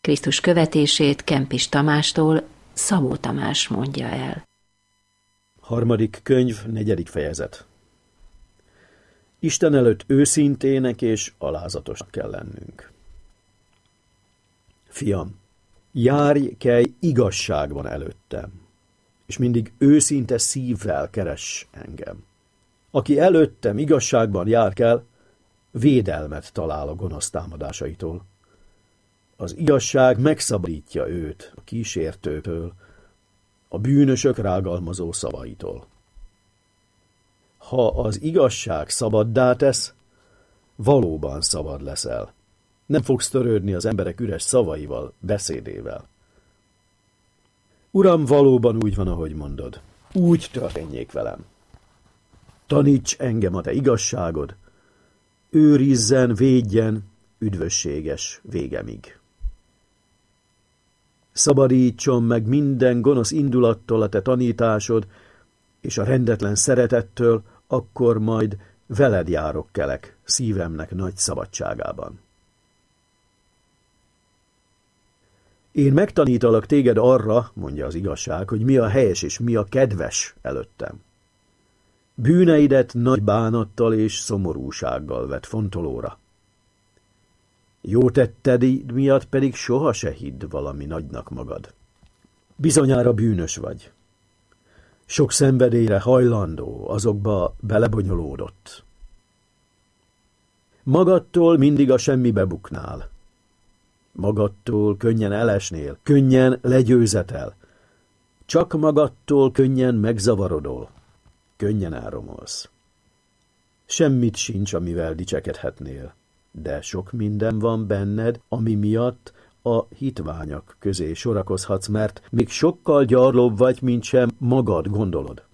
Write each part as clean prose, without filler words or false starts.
Krisztus követését Kempis Tamástól Szabó Tamás mondja el. 3. könyv, 4. fejezet. Isten előtt őszintének és alázatosnak kell lennünk. Fiam, járj, kelj igazságban előttem, és mindig őszinte szívvel keress engem. Aki előttem igazságban jár kell, védelmet talál a gonosz támadásaitól. Az igazság megszabadítja őt a kísértőtől, a bűnösök rágalmazó szavaitól. Ha az igazság szabaddá tesz, valóban szabad leszel. Nem fogsz törődni az emberek üres szavaival, beszédével. Uram, valóban úgy van, ahogy mondod. Úgy történjék velem. Taníts engem a te igazságod, őrizzen, védjen üdvösséges végemig. Szabadítson meg minden gonosz indulattól a te tanításod, és a rendetlen szeretettől, akkor majd veled járok kelek szívemnek nagy szabadságában. Én megtanítalak téged arra, mondja az igazság, hogy mi a helyes és mi a kedves előttem. Bűneidet nagy bánattal és szomorúsággal vett fontolóra. Jó tetted miatt pedig soha se hidd valami nagynak magad. Bizonyára bűnös vagy. Sok szenvedélyre hajlandó, azokba belebonyolódott. Magadtól mindig a semmibe buknál. Magadtól könnyen elesnél, könnyen legyőzetel. Csak magadtól könnyen megzavarodol, könnyen elromolsz. Semmit sincs, amivel dicsekedhetnél, de sok minden van benned, ami miatt a hitványak közé sorakozhatsz, mert még sokkal gyarlóbb vagy, mint sem magad gondolod.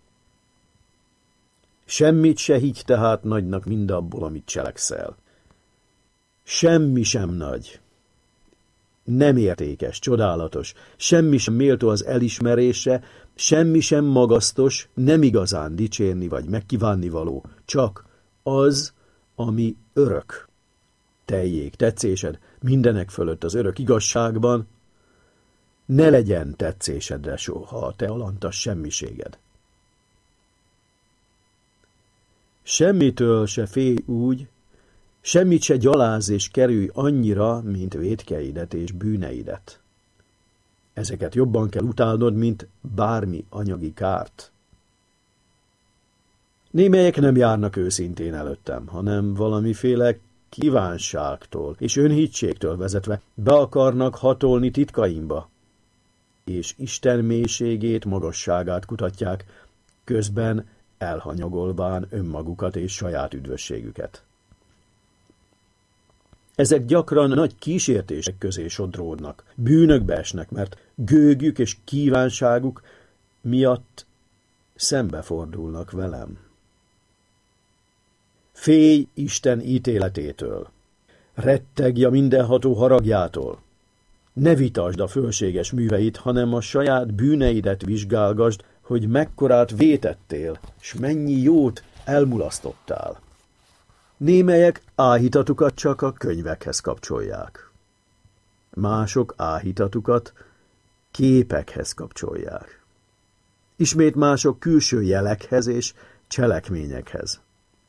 Semmit se higgy tehát nagynak mindabból, amit cselekszel. Semmi sem nagy, nem értékes, csodálatos, semmi sem méltó az elismerésre, semmi sem magasztos, nem igazán dicsérni vagy megkívánni való, csak az, ami örök. Teljék tetszésed mindenek fölött az örök igazságban, ne legyen tetszésedre soha a te alantas semmiséged. Semmitől se félj úgy, semmit se gyaláz és kerülj annyira, mint vétkeidet és bűneidet. Ezeket jobban kell utálnod, mint bármi anyagi kárt. Némelyek nem járnak őszintén előttem, hanem valamiféle kívánságtól és önhitségtől vezetve be akarnak hatolni titkaimba, és Isten mélységét, magasságát kutatják, közben elhanyagolván önmagukat és saját üdvösségüket. Ezek gyakran nagy kísértések közé sodródnak, bűnökbe esnek, mert gőgük és kívánságuk miatt szembefordulnak velem. Félj Isten ítéletétől, rettegj a mindenható haragjától. Ne vitasd a fölséges műveit, hanem a saját bűneidet vizsgálgasd, hogy mekkorát vétettél, s mennyi jót elmulasztottál. Némelyek áhítatukat csak a könyvekhez kapcsolják. Mások áhítatukat képekhez kapcsolják. Ismét mások külső jelekhez és cselekményekhez.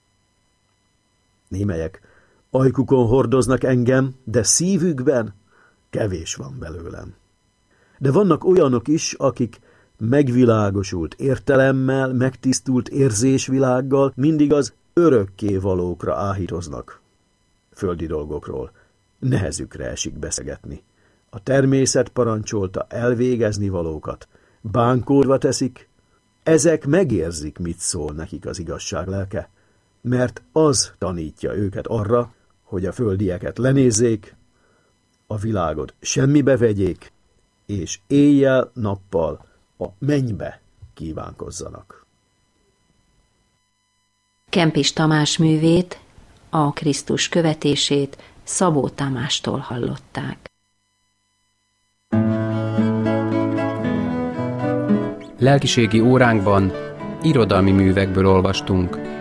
Némelyek ajkukon hordoznak engem, de szívükben kevés van belőlem. De vannak olyanok is, akik megvilágosult értelemmel, megtisztult érzésvilággal mindig az örökkévalókra áhítoznak. Földi dolgokról nehezükre esik beszélgetni. A természet parancsolta elvégezni valókat, bánkódva teszik, ezek megérzik, mit szól nekik az igazság lelke, mert az tanítja őket arra, hogy a földieket lenézzék, a világot semmibe vegyék, és éjjel-nappal a mennybe kívánkozzanak. Kempis Tamás művét, a Krisztus követését Szabó Tamástól hallották. Lelkiségi óránkban irodalmi művekből olvastunk.